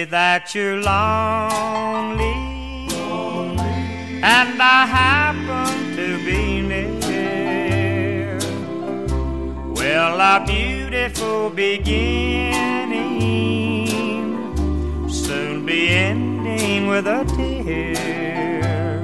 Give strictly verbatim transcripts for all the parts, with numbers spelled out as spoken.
only that you're lonely, lonely, and I happen to be near. Well, a beautiful beginning soon be ending with a tear.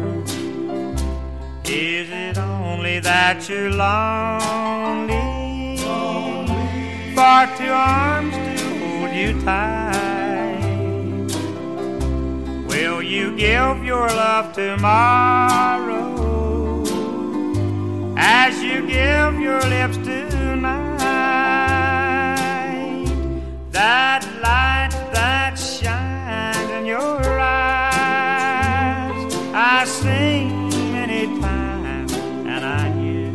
Is it only that you're lonely, lonely, for two arms to hold you tight? Will you give your love tomorrow as you give your lips tonight? That light that shines in your eyes, I sing many times and I hear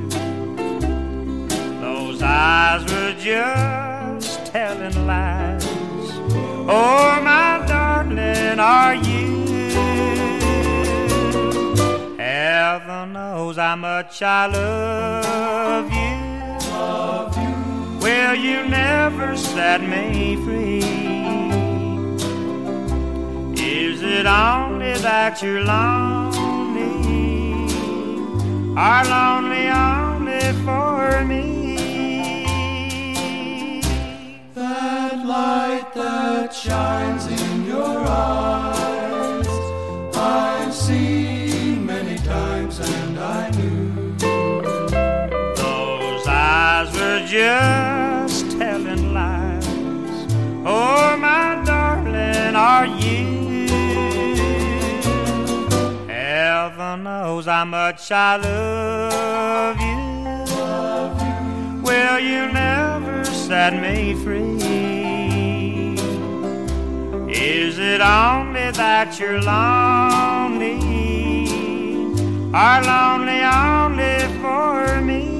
those eyes were just telling lies. Oh, my darling, are you? Heaven knows how much I love you. Love you. Will you never set me free? Is it only that you're lonely, or lonely only for me? That light that shines in your eyes, I've seen many times and I knew those eyes were just telling lies. Oh, my darling, are you? Heaven knows how much I love you. Love you. Will you never set me free? Is it only that you're lonely, or lonely only for me?